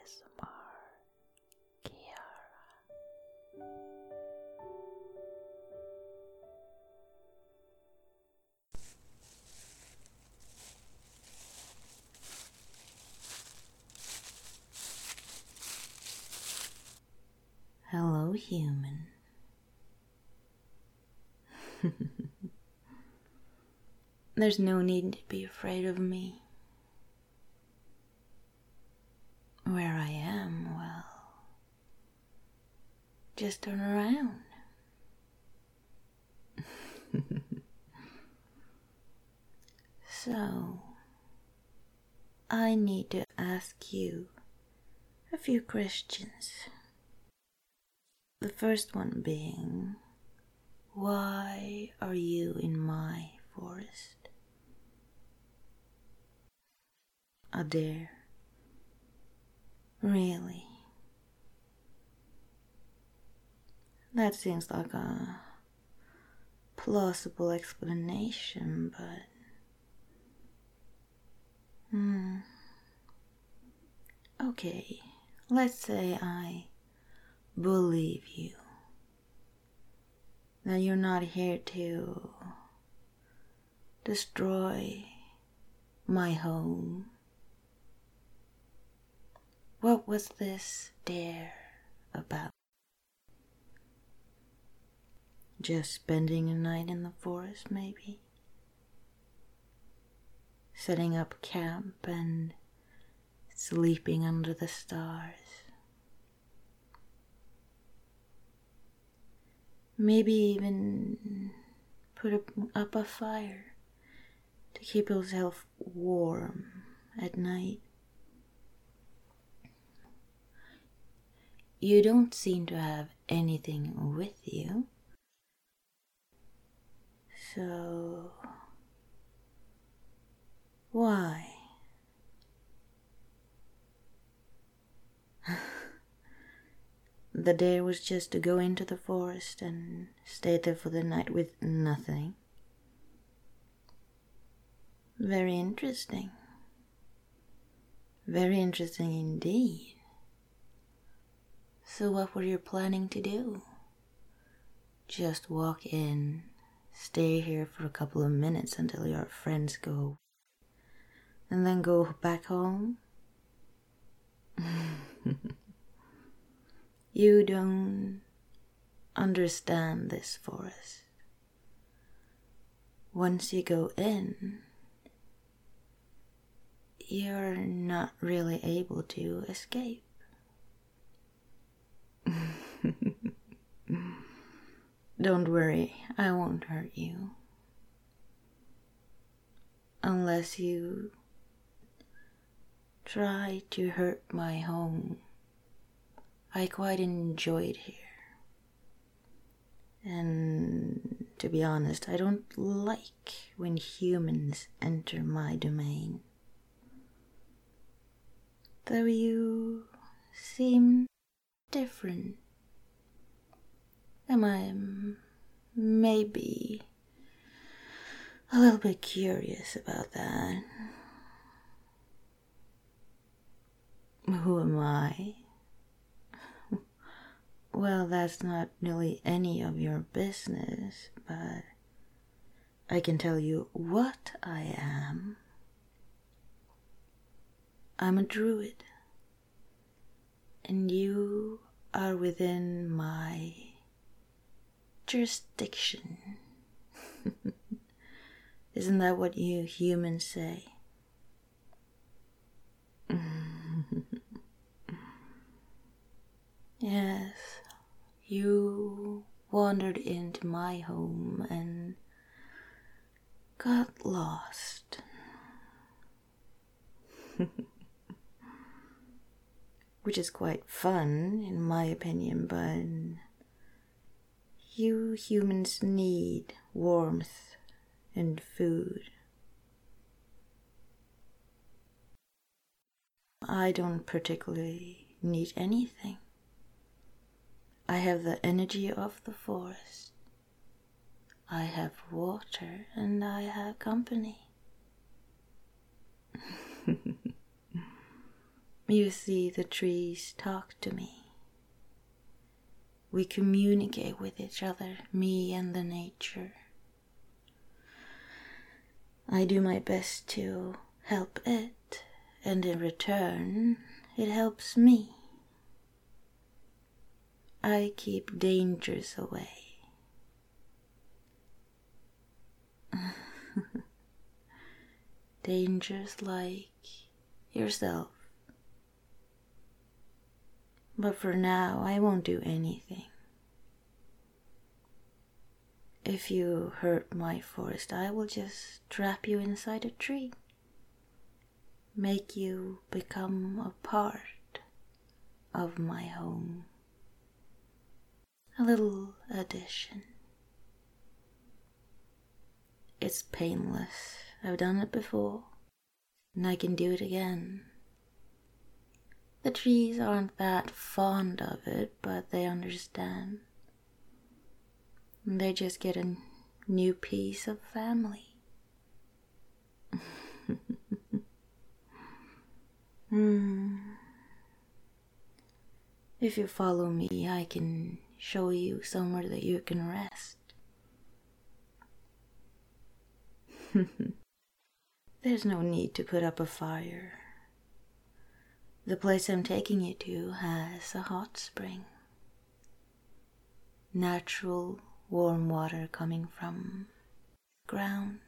ASMR Kiara. Hello, human. There's no need to be afraid of me. Where I am, well, just turn around. So, I need to ask you a few questions. The first one being, why are you in my forest? A dare? Really? That seems like a plausible explanation, but... Okay, let's say I believe you. That you're not here to destroy my home. What was this dare about? Just spending a night in the forest, maybe? Setting up camp and sleeping under the stars? Maybe even put up a fire to keep yourself warm at night. You don't seem to have anything with you. So, why? The dare was just to go into the forest and stay there for the night with nothing. Very interesting. Very interesting indeed. So what were you planning to do? Just walk in, stay here for a couple of minutes until your friends go, and then go back home? You don't understand this forest. Once you go in, you're not really able to escape. Don't worry, I won't hurt you. Unless you try to hurt my home. I quite enjoy it here. And to be honest, I don't like when humans enter my domain. Though you seem different. Am I maybe a little bit curious about that? Who am I? Well, that's not really any of your business, but I can tell you what I am. I'm a druid, and you are within my jurisdiction. Isn't that what you humans say? Yes, you wandered into my home and got lost. Which is quite fun, in my opinion, but you humans need warmth and food. I don't particularly need anything. I have the energy of the forest. I have water and I have company. You see, the trees talk to me. We communicate with each other, me and the nature. I do my best to help it, and in return, it helps me. I keep dangers away. Dangers like yourself. But for now, I won't do anything. If you hurt my forest, I will just trap you inside a tree. Make you become a part of my home. A little addition. It's painless. I've done it before, and I can do it again. The trees aren't that fond of it, but they understand. They just get a new piece of family. If you follow me, I can show you somewhere that you can rest. There's no need to put up a fire. The place I'm taking you to has a hot spring. Natural warm water coming from the ground.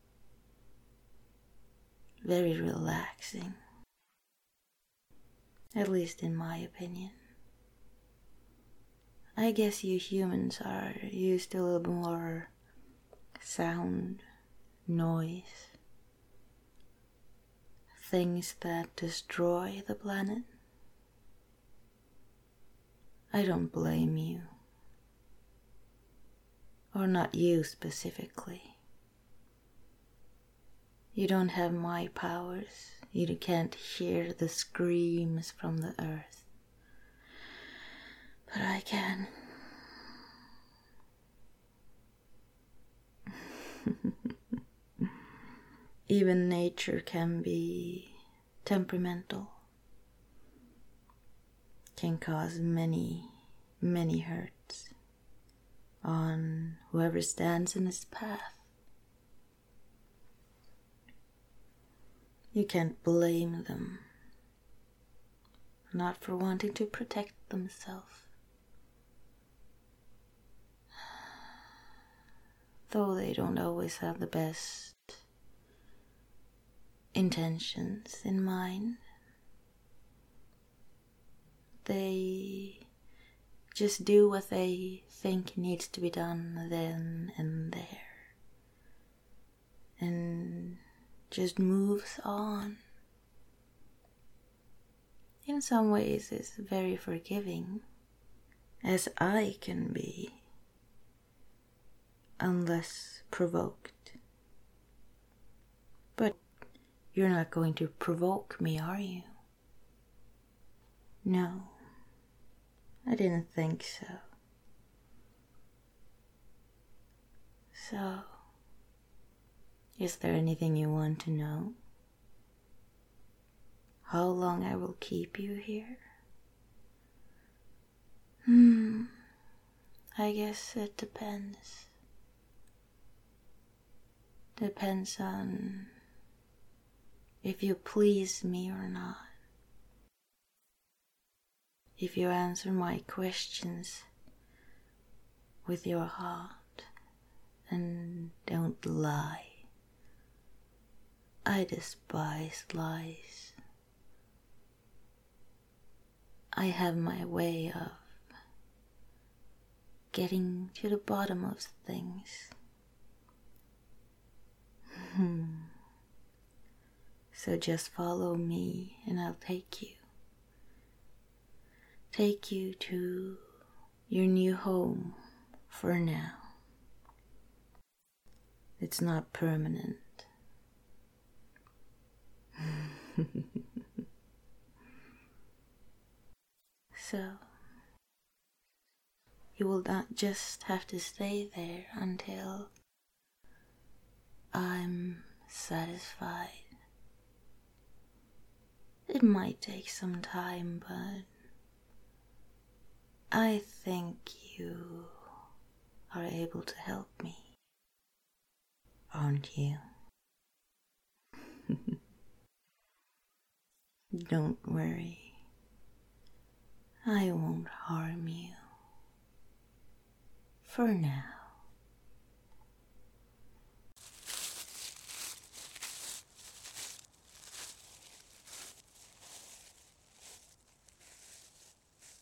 Very relaxing. At least in my opinion. I guess you humans are used to a little more sound, noise. Things that destroy the planet. I don't blame you. Or not you specifically. You don't have my powers. You can't hear the screams from the earth. But I can. Even nature can be temperamental. Can cause many, many hurts on whoever stands in its path. You can't blame them, not for wanting to protect themselves. Though they don't always have the best intentions in mind. They just do what they think needs to be done then and there. And just moves on. In some ways it's very forgiving, as I can be, unless provoked. But you're not going to provoke me, are you? No, I didn't think so. So, is there anything you want to know? How long I will keep you here? I guess it depends. Depends on if you please me or not. If you answer my questions with your heart and don't lie. I despise lies. I have my way of getting to the bottom of things. So just follow me and I'll take you. Take you to your new home for now. It's not permanent. So, you will not just have to stay there until I'm satisfied. It might take some time, but I think you are able to help me, aren't you? Don't worry. I won't harm you. For now.